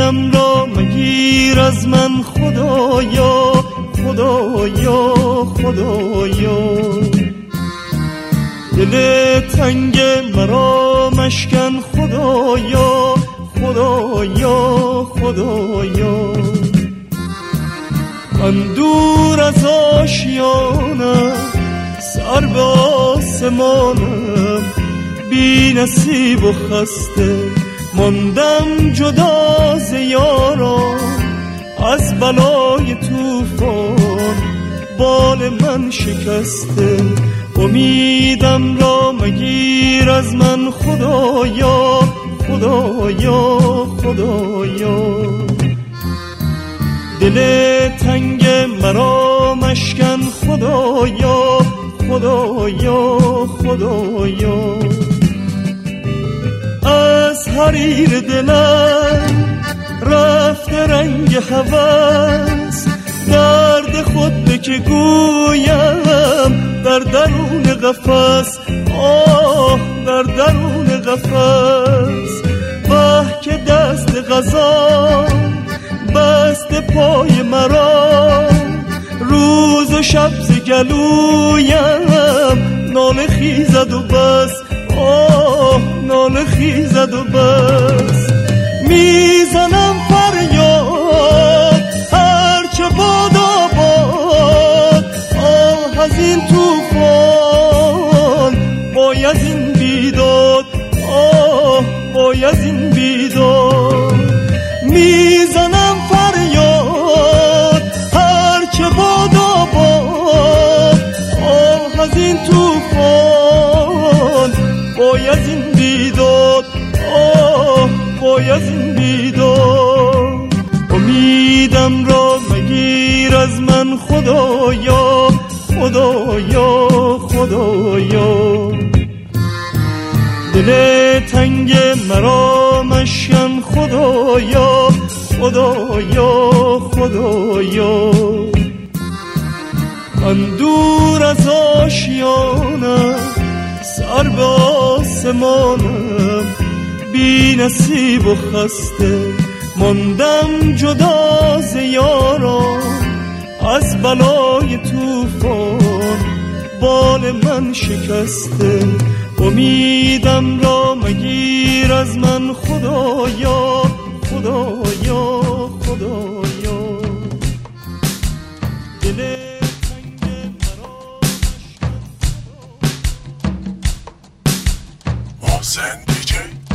امیدم را مگیر از من خدایا، خدایا، خدایا. دل تنگ مرا مشکن خدایا، خدایا، خدایا. من دور از آشیانم، سر به آسمانم، بی نصیب و خسته ماندم جدا ز یاران. از بلای طوفان بال من شکسته، امیدم را مگیر از من خدایا، خدایا، خدایا. دل تنگ مرا مشکن خدایا، خدایا، خدایا. از حریر دلم رفته رنگ هوس، درد خود به که گویم در درون قفس، آه در درون قفس. واه که دست قضا بست پای مرا، روز و شب ز گلویم ناله خیزد و بس، آه ناله خیزد و بس. میزنم فریاد هرچه باد آباد، آه از این طوفان باید این بیداد، آه باید این بیداد. میزنم فریاد هرچه باد آباد، آه از این طوفان باید این بیداد، آه باید این بیداد. امیدم را مگیر از من خدایا، خدایا، خدایا. دل تنگ مرا مشکن خدایا، خدایا، خدایا. من دور از آشیانم، سر به آسمانم، بی نصیب و خسته ماندم جدا ز یاران. از بلای طوفان بال من شکسته، امیدم را مگیر از من خدایا، خدایا، خدایا. دل تنگ مرا محسن دیجی.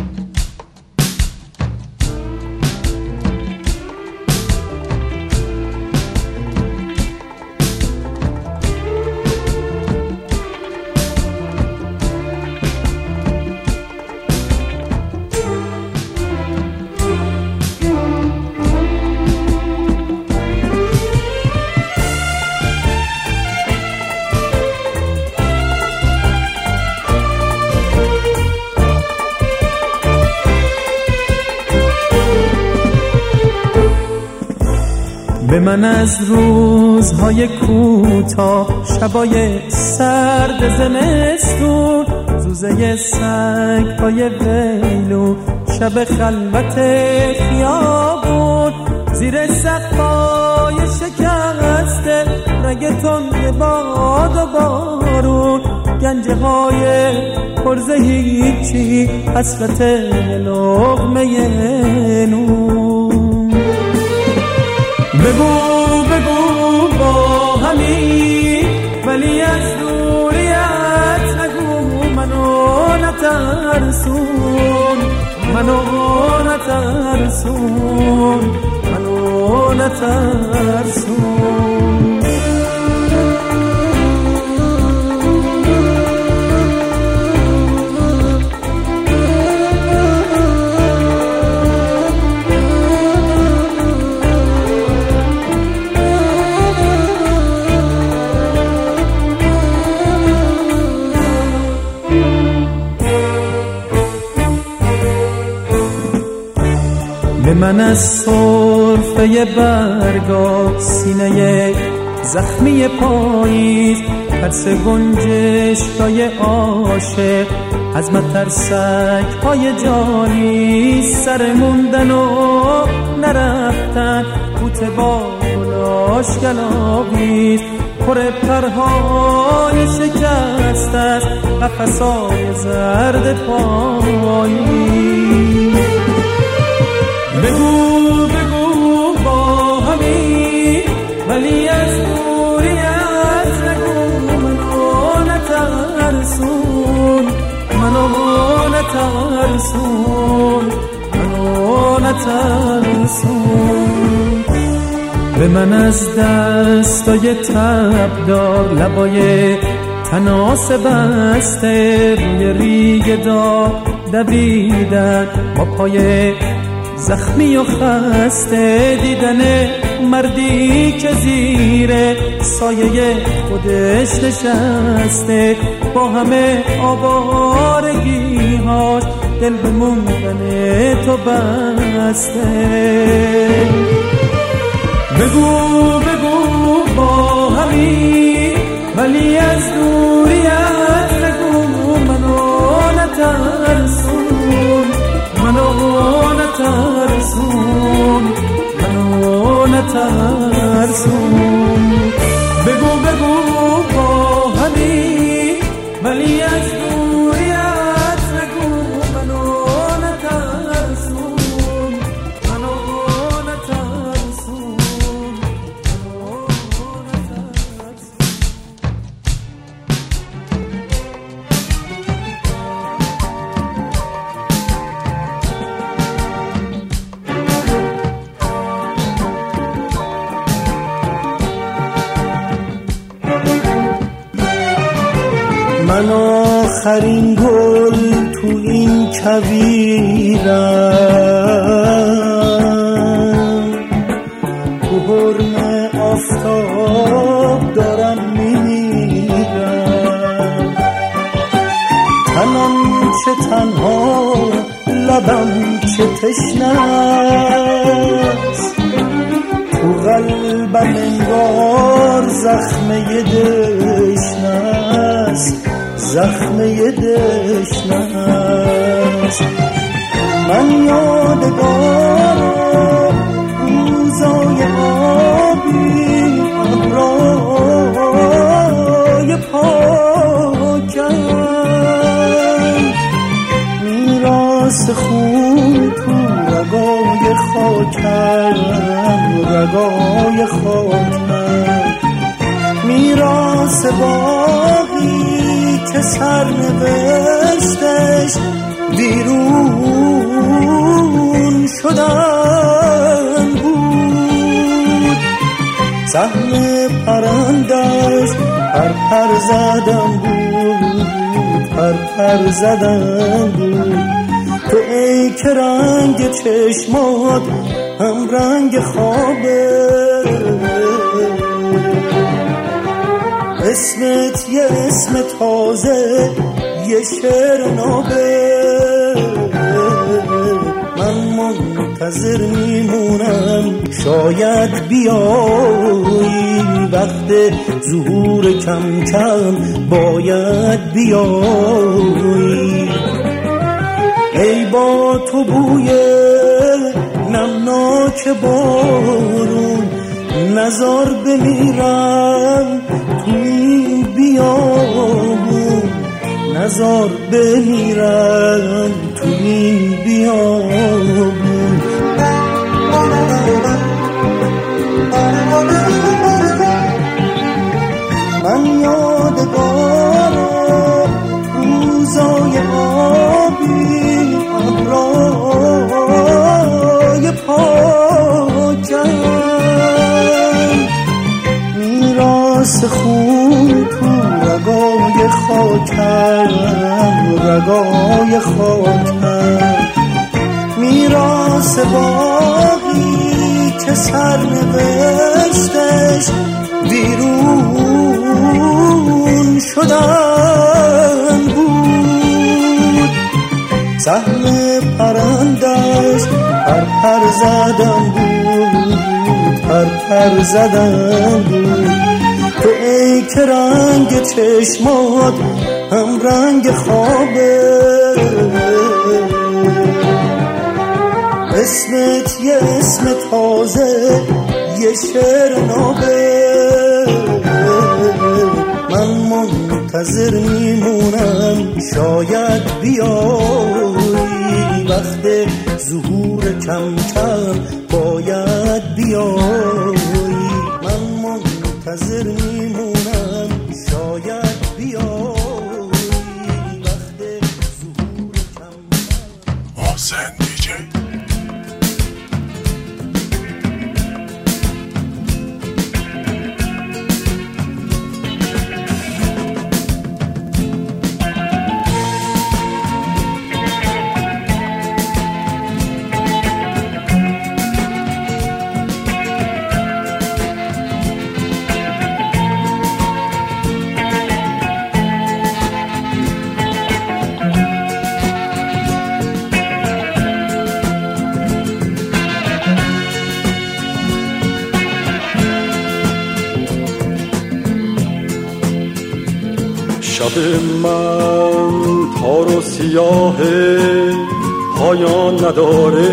به من از روزهای کوتاه، شبای سرد زمستون، زوزه سنگ‌های ویلون، شب خلوت خیابون، زیر سقف‌های شکسته رگ تند باد و بارون، گنجه‌های پرز هیچی، حسرت لقمه نون. بگو بگو با همین، ولی از دوریت نگو منو نترسون، منو نترسون، منو نترسون. به من از سرفه برگا، سینه زخمی پاییز، ترس گنجشکای عاشق، از مترسک های جانی، سر موندن و نرفتن قوت با گلاش گلاویز پر پرهای شکست است قفسای زرد پایی بگو بگو با همین ولی از دوریت نگو منو نترسون منو نترسون منو نترسون به من از دستای تبدار لبای تناس بسته روی ریگ داغ دویدن با پای زخمی و خسته دیدن مردی که زیر سایه خودش نشسته با همه آوارگی‌هاش دل به موندن تو بسته بگو بگو با همین ولی از دوریت نگو منو نترسون منو نترسون منو نترسون بگو بگو با همین ولی از دوریت نگو منو نترسون منو نترسون منو نترسون من آخرین گل تو این کویرم تو حرم آفتاب دارم میمیرم تنم چه تنها لبم چه تشنه‌ست تو قلبم انگار زخمه دشنه‌ست زخمه دشنه‌ست من یادگار روزای آبی ابرای پاکم میراث خون تو رگای خاکم رگای خاکم میراث باقی که سرنوشتش بیرون شدن بود سهم پرندش پر زدن بود پر زدن بود تو ای که رنگ چشمات هم رنگ خوابه اسمت یه اسم تازه یه شعر نابه من منتظر میمونم شاید بیایی وقت ظهور کم کم باید بیایی ای با تو بوی نمناک بارون نزار بمیرم توی بیابون نزار بمیرم توی بیابون من یادگارم روزای آبی ابرای پاکم میراث خون تو رگای خاکم رگای خاکم میراث باقی که سرنوشتش بیرون شدن بود سهم پرندش پر زدن بود پر زدن بود تو ای که رنگ چشمات هم رنگ خوابه اسمت یه اسم تازه، یه شعر نابه. من منتظر میمونم شاید بیایی، وقت ظهور کم کم باید بیایی. من منتظر میمونم شاید بیایی، وقت ظهور کم کم. محسن دیجی شب من تار و سیاه پایان نداره،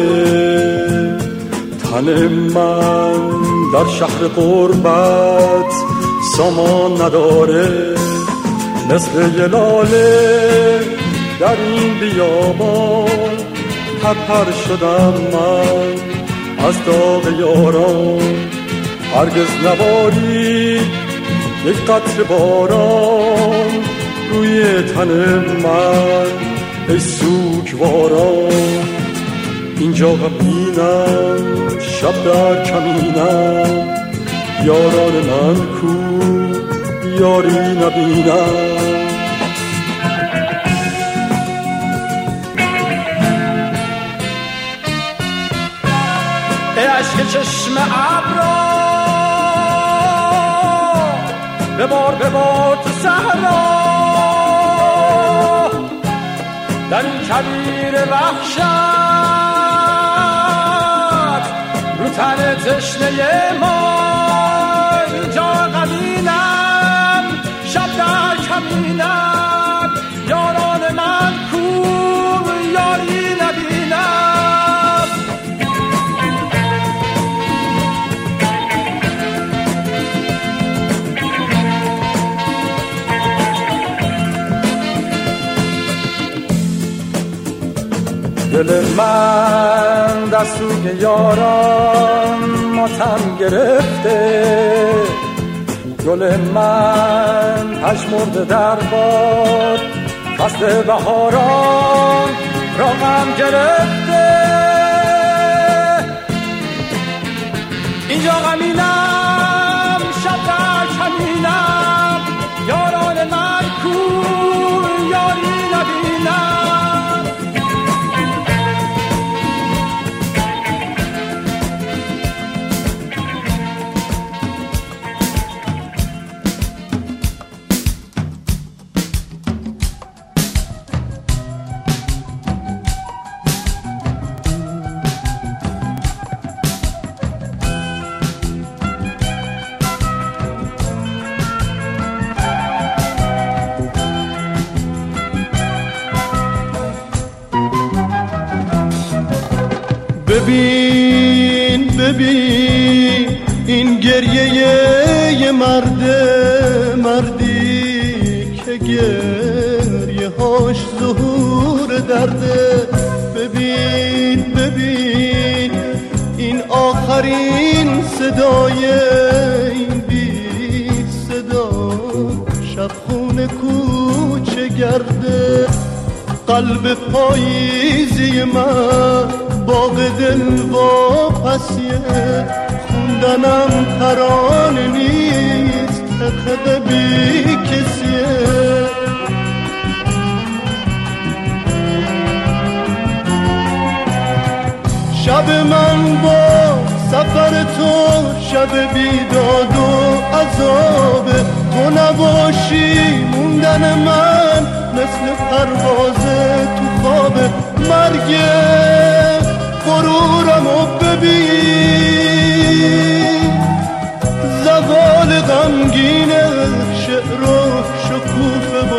تن من در شهر غربت سامان نداره. مثل یه لاله در این بیابان پرپر شدم من از داغ یاران. هرگز نبارید یک قطره باران روی تن من ای سوگواران. اینجا غمگینم شب در کمینم، یاران من کو یاری نبینم. ای عشق چشم ابرا ببار تو صحرا، در این کویر وحشت رو تن تشنه ما. اینجا غمینم شب در کمینم، یاران من کو یاری نبینم. دل من در سوگ یاران ماتم گرفته، گل من پژمرده در باد فصل بهاران را غم گرفته. اینجا غمینم شب در کمینم، یاران من کو یاری نبینم. ببین ببین این گریه یه مردی که گریه هاش ظهور درده. ببین ببین این آخرین صدای این بی صدا شب خونه کوچه گرده. قلب پاییزی من باغ دل واپسیه، خوندنم ترانه نیست خده بی کسیه. شب من با سفر تو شب بیداد و عذابه، تو نباشی موندن من مثل پرواز تو خوابه. مرگ غرورمو ببین، زوال غمگین شعر و شکوفه و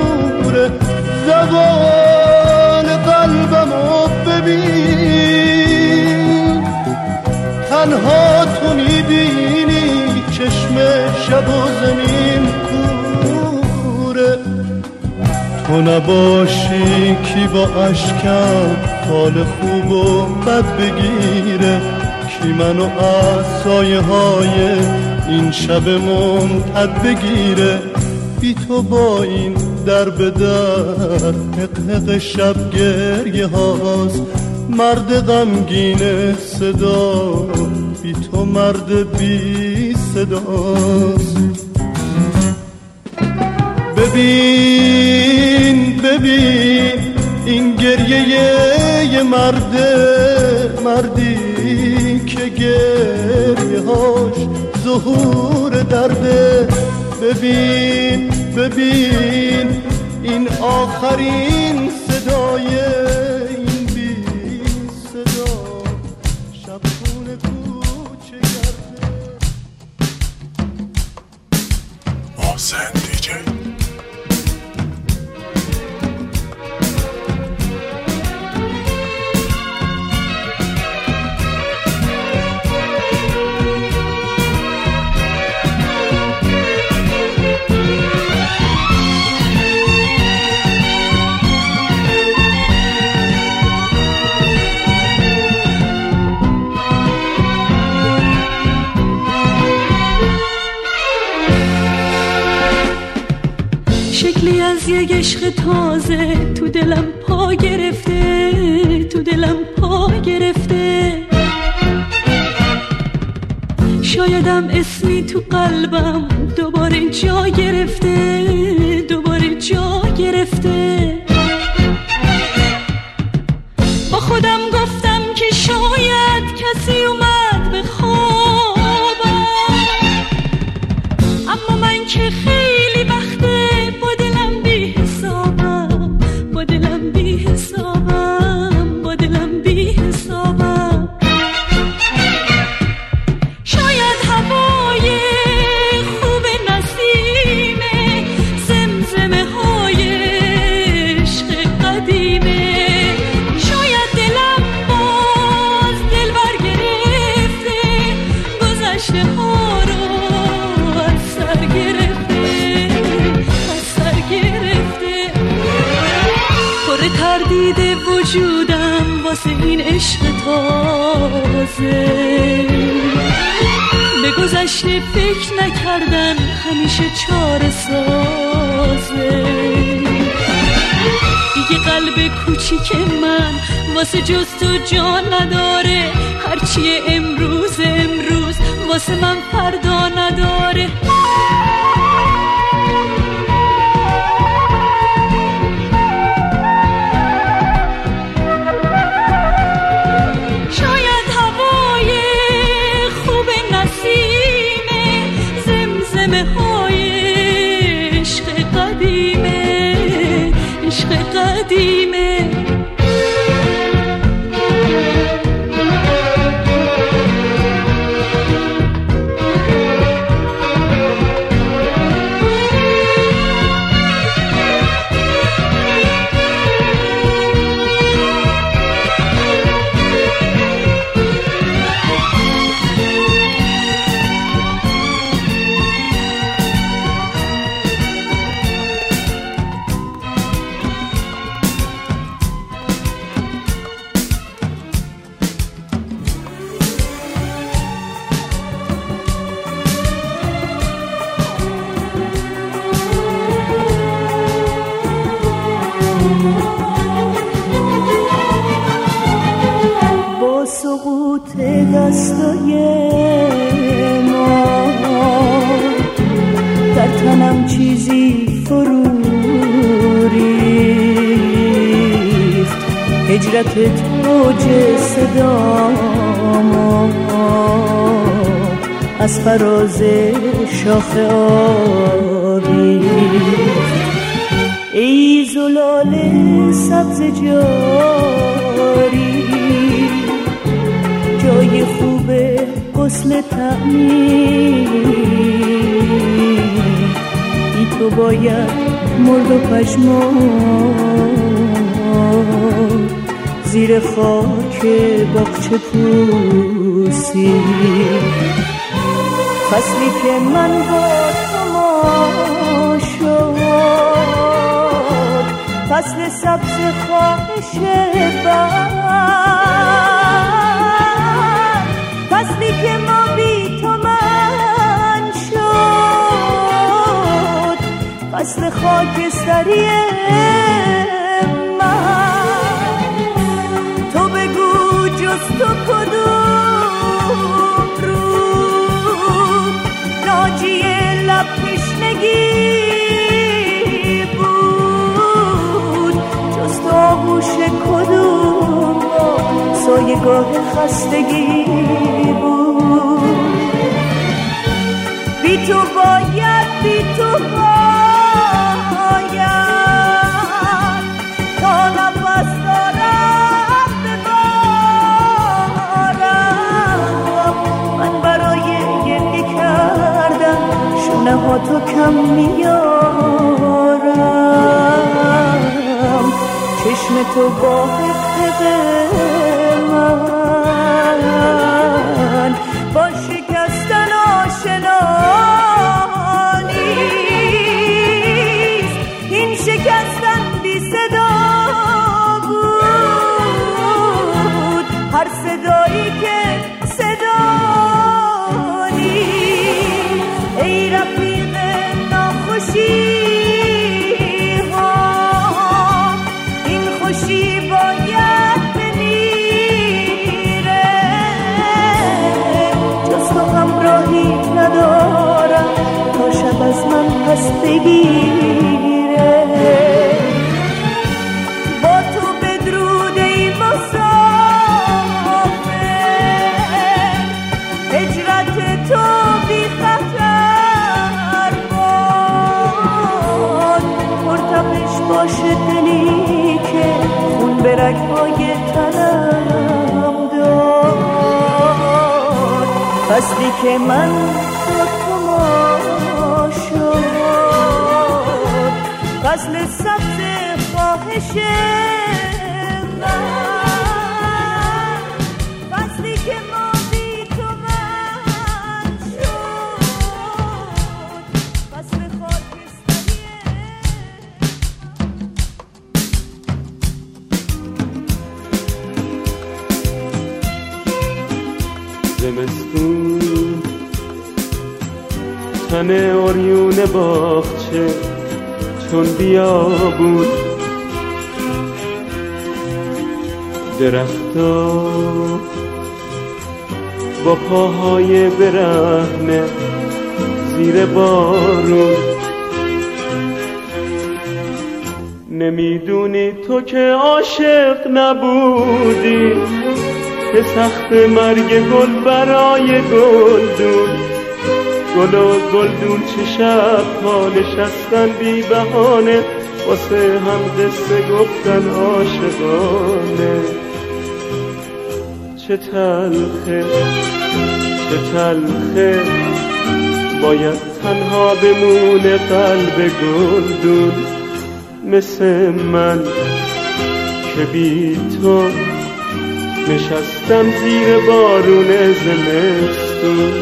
نوره. زوال قلبمو ببین، شب و زمین کوره. تو نباشی کی با اشکم حال خوب و بد بگیره، کی منو از سایه های این شب ممتد بگیره. بی تو با این در به در حق شب گریه هاست، مرد غمگین صدا بی تو مرد بی صداست. ببین ببین این گریه یه مردی که گریه هاش ظهور درده. ببین ببین این آخرین صدای این بی صدا شبخونه کوچه گرده. محسن دیجی شکلی از یک عشق تازه تو دلم پا گرفته، تو دلم پا گرفته. شایدم اسمی تو قلبم دوباره جا گرفته، دوباره جا گرفته. با خودم گفتم که شاید کسی اومد به خوابم، اما من که خیلی وقته با دلم بی حسابم، با دلم بی حسابم، با دلم بی حسابم. شاید هوای خوب نسیمه، زمزمه های عشق قدیمه. شاید دلم باز دل برگرفته، گذشته ها رو از سر گرفته، از سر گرفته. پر تردید وجودم واسه این عشق تازه. به گذشته فکر نکردن همیشه چاره سازه. دیگه قلب کوچیک من واسه جز تو جان نداره، هرچی امروز واسه من فردا نداره. شاید هوای خوب نسیمه، زمزمه های عشق قدیمه، عشق قدیمه. با سقوط دستای ما در تنم چیزی فرو ریخت، هجرت توج صداما از فراز شاخه آویخت. ای زلال سبز جاری جای خوب غسل تعمیر، بی تو باید مرد و پشمان زیر خاک باغچه پوسی. فصلی که من با تو ما شد، فصل سبز خواهش بر، فصلی که ما بی تو من شد، فصل خاکستری من. تو بگو جز تو کدوم رود ناجی لب تشنگی بود، جز تو آغوش کدوم سایه‌گاه خستگی بود. بی تو باید، بی تو باید تا نفس دارم ببارم. من برای گریه کردم شونه ها تو کم میارم، چشم تو با حفظ من با شکستن آشنا نیست. این شکستن بی صدا بود، هر صدایی که صدا نیست. ای رفیق ناخوشی ها، این خوشی باید بمیره، جز تو همراهی ندارم تا شب از من پس بگیره. با تو بدرود ای مسافر، هجرت تو بی خطر باد، مرتبش باشه دلی که خون به رگ‌های تنم داد. فصلی که من با تو ما شد، فصل سبز خواهش من، فصلی که ما بی تو من شد، فصل خاکستری. زمستون تن عریون باغچه چون بیابون، درختا با پاهای برهنه زیر بارون. نمیدونی تو که عاشق نبودی، که سخت مرگ گل برای گلدون. گل و گلدون چه شب ها نشستن بی بهانه، واسه هم قصه گفتن عاشقانه. چه تلخه چه تلخه باید تنها بمونه قلب گلدون، مثل من که بی تو نشستم زیر بارون زمستون.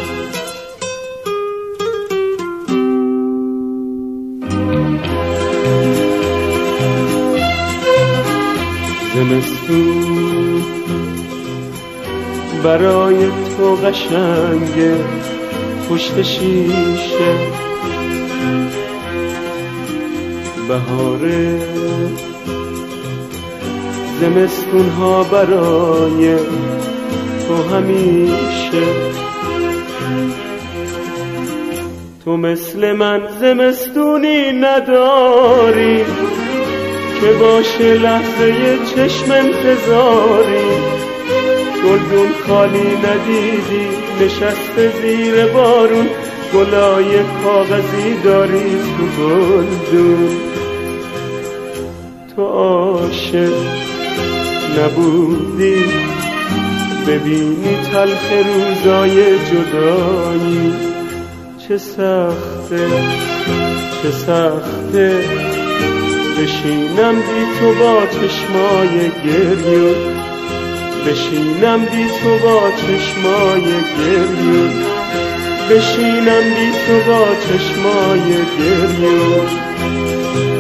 زمستون برای تو قشنگه پشت شیشه، بهاره زمستون ها برای تو همیشه. تو مثل من زمستونی نداری که باشه لحظه چشم انتظاری. گلدون خالی ندیدی نشسته زیر بارون، گلای کاغذی داری تو گلدون. تو عاشق نبودی ببینی تلخ روزای جدایی. چه سخته چه سخته بشینم بی تو با چشمای گریون، بشینم بی تو با چشمای گریون. بشینم بی تو با چشمای گریه